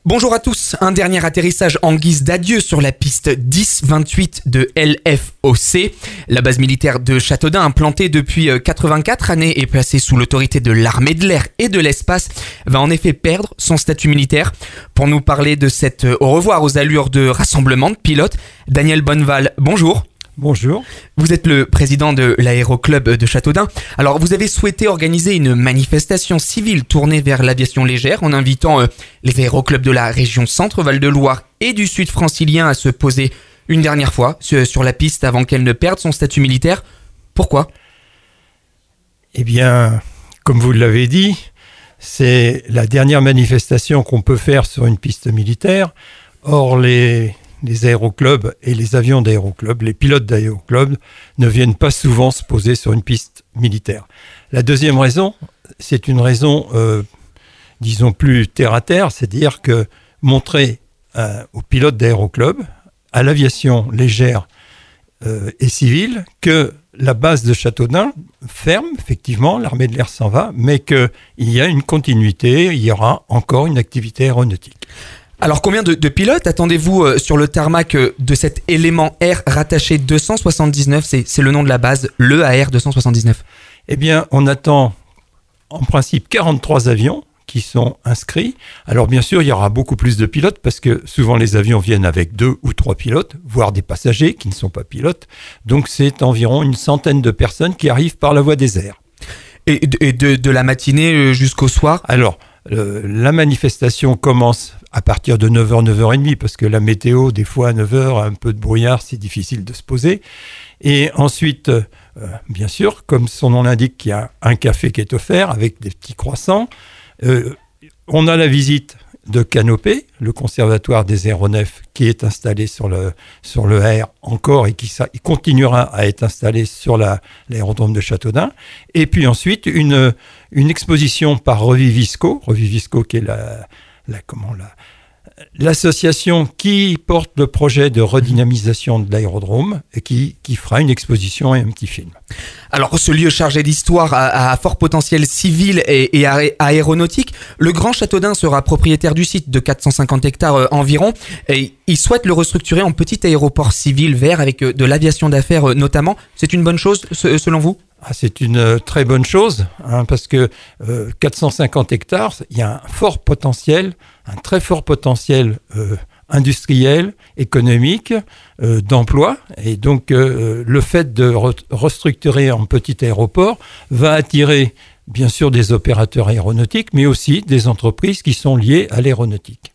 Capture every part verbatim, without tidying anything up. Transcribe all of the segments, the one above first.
Bonjour à tous, un dernier atterrissage en guise d'adieu sur la piste dix vingt-huit de L F O C. La base militaire de Châteaudun, implantée depuis quatre-vingt-quatre années et placée sous l'autorité de l'armée de l'air et de l'espace, va en effet perdre son statut militaire. Pour nous parler de cet au revoir aux allures de rassemblement de pilotes, Daniel Bonneval, bonjour. Bonjour. Vous êtes le président de l'aéroclub de Châteaudun. Alors, vous avez souhaité organiser une manifestation civile tournée vers l'aviation légère en invitant euh, les aéroclubs de la région Centre, Val-de-Loire et du Sud francilien à se poser une dernière fois sur la piste avant qu'elle ne perde son statut militaire. Pourquoi ? Eh bien, comme vous l'avez dit, c'est la dernière manifestation qu'on peut faire sur une piste militaire. Or, les... les aéroclubs et les avions d'aéroclubs, les pilotes d'aéroclubs ne viennent pas souvent se poser sur une piste militaire. La deuxième raison, c'est une raison, euh, disons, plus terre-à-terre, c'est-à-dire que montrer euh, aux pilotes d'aéroclubs, à l'aviation légère euh, et civile, que la base de Châteaudun ferme, effectivement, l'armée de l'air s'en va, mais qu'il y a une continuité, il y aura encore une activité aéronautique. Alors combien de, de pilotes attendez-vous euh, sur le tarmac euh, de cet élément air rattaché deux cent soixante-dix-neuf, c'est, c'est le nom de la base, le A R deux cent soixante-dix-neuf. Eh bien, on attend en principe quarante-trois avions qui sont inscrits. Alors bien sûr, il y aura beaucoup plus de pilotes parce que souvent les avions viennent avec deux ou trois pilotes, voire des passagers qui ne sont pas pilotes. Donc c'est environ une centaine de personnes qui arrivent par la voie des airs. Et de, et de, de la matinée jusqu'au soir ? Alors, euh, la manifestation commence à partir de neuf heures, neuf heures trente, parce que la météo, des fois à neuf heures, un peu de brouillard, c'est difficile de se poser. Et ensuite, euh, bien sûr, comme son nom l'indique, il y a un café qui est offert avec des petits croissants. Euh, on a la visite de Canopée, le conservatoire des aéronefs qui est installé sur le, sur le R encore et qui ça, il continuera à être installé sur la, l'aérodrome de Châteaudun. Et puis ensuite, une, une exposition par Revivisco, Revivisco qui est la... La, comment, la, l'association qui porte le projet de redynamisation de l'aérodrome et qui, qui fera une exposition et un petit film. Alors, ce lieu chargé d'histoire a, a fort potentiel civil et, et aé- aéronautique. Le Grand Châteaudun sera propriétaire du site de quatre cent cinquante hectares euh, environ et il souhaite le restructurer en petit aéroport civil vert avec euh, de l'aviation d'affaires euh, notamment. C'est une bonne chose ce, selon vous ? Ah, c'est une euh, très bonne chose, hein, parce que euh, quatre cent cinquante hectares, il y a un fort potentiel, un très fort potentiel euh, industriel, économique, euh, d'emploi. Et donc, euh, le fait de re- restructurer en petit aéroport va attirer, bien sûr, des opérateurs aéronautiques, mais aussi des entreprises qui sont liées à l'aéronautique.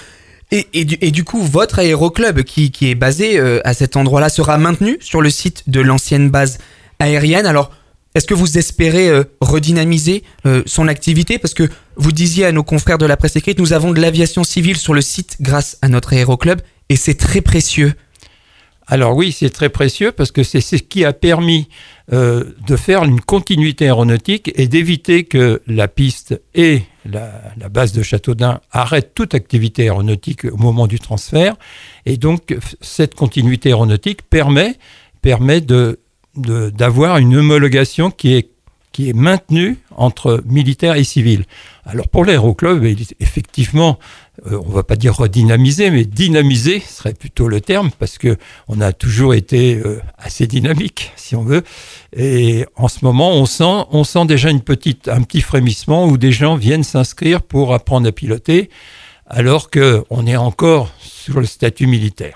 Et, et, du, et du coup, votre aéroclub qui, qui est basé euh, à cet endroit-là sera maintenu sur le site de l'ancienne base aérienne. Alors, est-ce que vous espérez euh, redynamiser euh, son activité ? Parce que vous disiez à nos confrères de la presse écrite, nous avons de l'aviation civile sur le site grâce à notre aéroclub et c'est très précieux. Alors oui, c'est très précieux parce que c'est ce qui a permis euh, de faire une continuité aéronautique et d'éviter que la piste et la, la base de Châteaudun arrêtent toute activité aéronautique au moment du transfert. Et donc, cette continuité aéronautique permet, permet de De, d'avoir une homologation qui est, qui est maintenue entre militaires et civils. Alors pour l'aéroclub, effectivement, euh, on ne va pas dire redynamiser, mais dynamiser serait plutôt le terme, parce qu'on a toujours été euh, assez dynamique, si on veut. Et en ce moment, on sent, on sent déjà une petite, un petit frémissement où des gens viennent s'inscrire pour apprendre à piloter, alors qu'on est encore sur le statut militaire.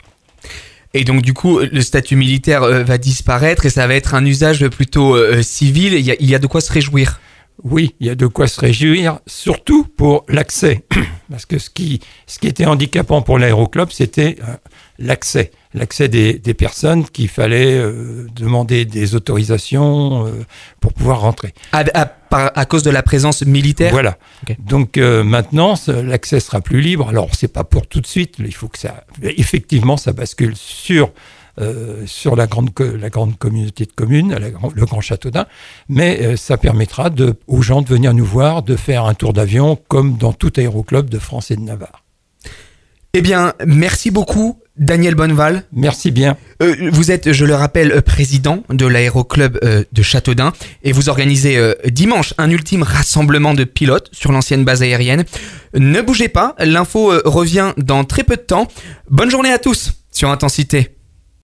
Et donc du coup, le statut militaire euh, va disparaître et ça va être un usage plutôt euh, civil. Il y, a, il y a de quoi se réjouir. Oui, il y a de quoi se réjouir, surtout pour l'accès. Parce que ce qui, ce qui était handicapant pour l'aéroclub, c'était euh, l'accès. L'accès des, des personnes qu'il fallait euh, demander des autorisations euh, pour pouvoir rentrer. À, à, par, à cause de la présence militaire ? Voilà. Okay. Donc euh, maintenant, l'accès sera plus libre. Alors, c'est pas pour tout de suite. Il faut que ça... Effectivement, ça bascule sur... Euh, sur la grande, la grande communauté de communes, la, le Grand Châteaudun, mais euh, ça permettra de, aux gens de venir nous voir, de faire un tour d'avion comme dans tout aéroclub de France et de Navarre. Eh bien, merci beaucoup, Daniel Bonneval. Merci bien. Euh, vous êtes, je le rappelle, président de l'aéroclub euh, de Châteaudun et vous organisez euh, dimanche un ultime rassemblement de pilotes sur l'ancienne base aérienne. Ne bougez pas, l'info euh, revient dans très peu de temps. Bonne journée à tous sur Intensité.